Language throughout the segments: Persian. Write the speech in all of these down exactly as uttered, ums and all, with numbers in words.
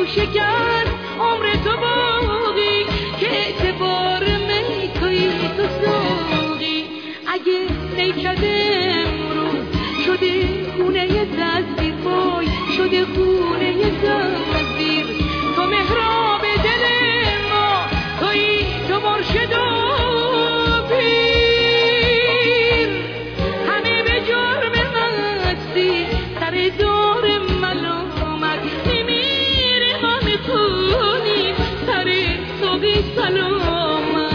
شکن عمر تو باقی که اعتبار می توی تو ساقی. اگه نیکدم رو شده خونه تزویر وای شده خونه تزویر، تو محراب دل ما توی تو مرشد و پیر. همه به جرم مستی سر دار ملامت میمیره ما میکنیم سر سوقی سلامت.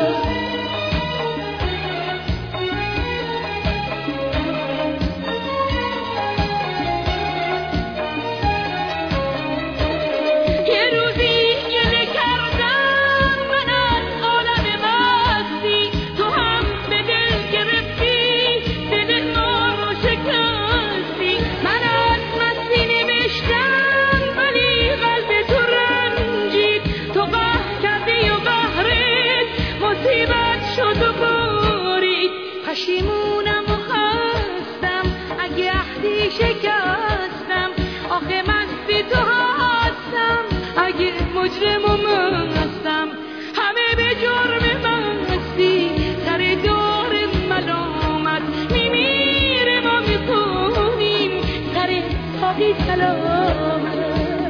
پشیمونم و خستم اگه عهدی شکستم، آخه مستی تو هستم اگه مجرم و مستم. همه به جرم مستی سر دار ملامت میمیره ما میکنیم سر ساقی سلامت.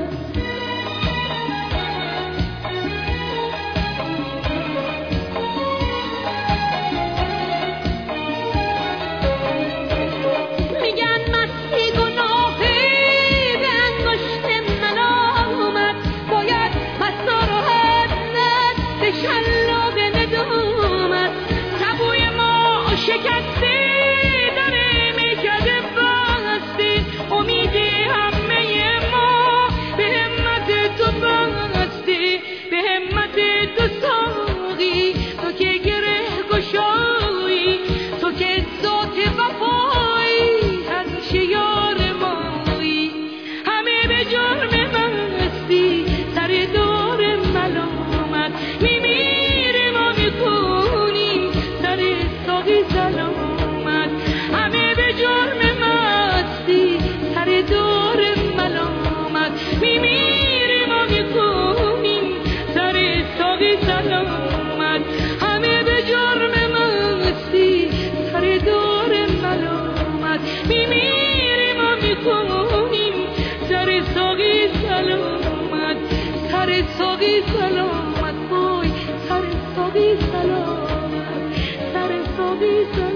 سر ساقی سلامت وای سر ساقی سلامت سر ساقی سلامت.